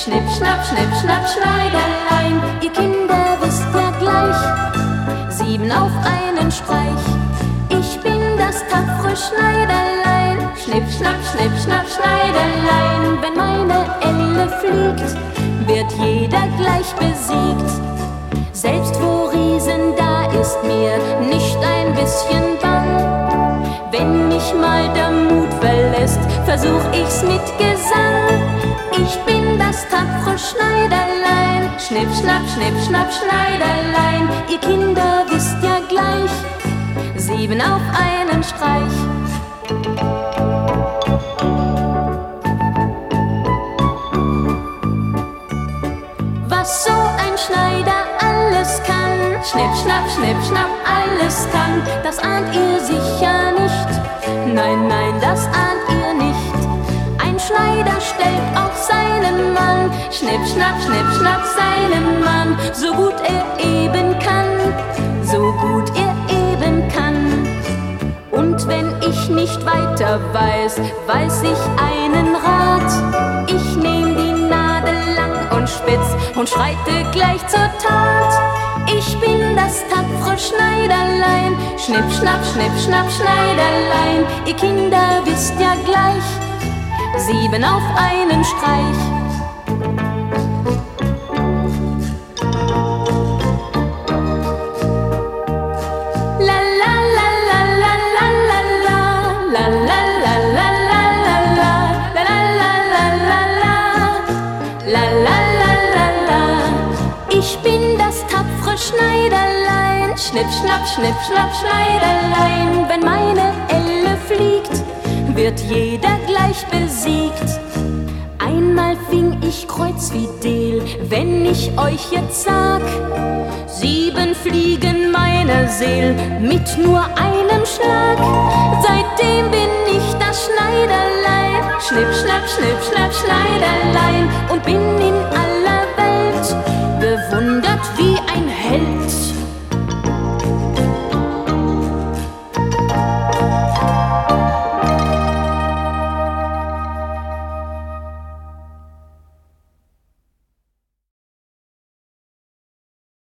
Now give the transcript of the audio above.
Schnipp, schnapp, schnipp, schnapp, Schneiderlein, ihr Kinder wisst ja gleich, 7 auf einen Streich. Ich bin das tapfere Schneiderlein, Schnipp, schnapp, schnipp, schnapp, Schneiderlein. Wenn meine Elle fliegt, wird jeder gleich besiegt. Selbst wo Riesen da ist mir nicht ein bisschen bang. Wenn mich mal der Mut verlässt, versuch ich's mit Gesang. Ich bin das tapfere Schneiderlein, Schnipp, schnapp, schnipp, schnapp, Schneiderlein. Ihr Kinder wisst ja gleich, 7 auf einen Streich. Was so ein Schneider alles kann, Schnipp, schnapp, schnipp, schnapp, alles kann, das ahnt ihr sicher nicht. Nein, nein, das ahnt ihr nicht. Ein Schneider stellt auf seinen Mann, Schnipp, schnapp, schnipp, schnapp, seinen Mann, so gut er eben kann, so gut er eben kann. Und wenn ich nicht weiter weiß, weiß ich einen Rat. Ich nehm die Nadel lang und spitz und schreite gleich zur Tat. Ich bin das tapfere Schneiderlein, Schnipp, schnapp, schnipp, schnapp, Schneiderlein. Ihr Kinder wisst ja gleich, 7 auf einen Streich. La la la la la la la la la la la la la la la la la. Ich bin das tapfere Schneiderlein, Schnipp, schnapp, schnipp, schnapp, Schneiderlein. Wenn meine Elle fliegt, wird jeder gleich besiegt. Einmal fing ich Kreuzfidel, wenn ich euch jetzt sag, 7 fliegen meiner Seel mit nur einem Schlag. Seitdem bin ich das Schneiderlein, Schnipp, schnapp, schnipp, schnapp, Schneiderlein, und bin in